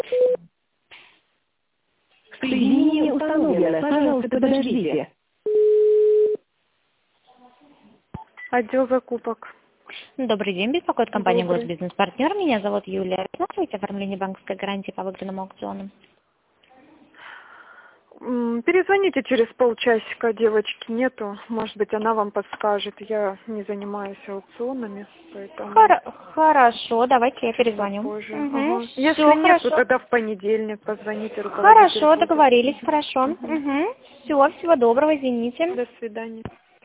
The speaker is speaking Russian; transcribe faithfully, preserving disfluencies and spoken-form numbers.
Соединение установлено. Пожалуйста, подождите. Отдел закупок. Добрый день, беспокоит компания Добрый. «Госбизнес-партнер». Меня зовут Юлия. Рассматриваете оформление банковской гарантии по выгодным аукционам? М, Перезвоните через полчасика, девочки нету. Может быть, она вам подскажет. Я не занимаюсь аукционами, поэтому Хор- Хорошо, давайте я перезвоню. попозже. Мгм. Ага. Если Всё, нет, то хорошо. тогда в понедельник позвоните руководителю. Хорошо, договорились, хорошо. Мгм. Угу. Всего, всего доброго, извините. До свидания.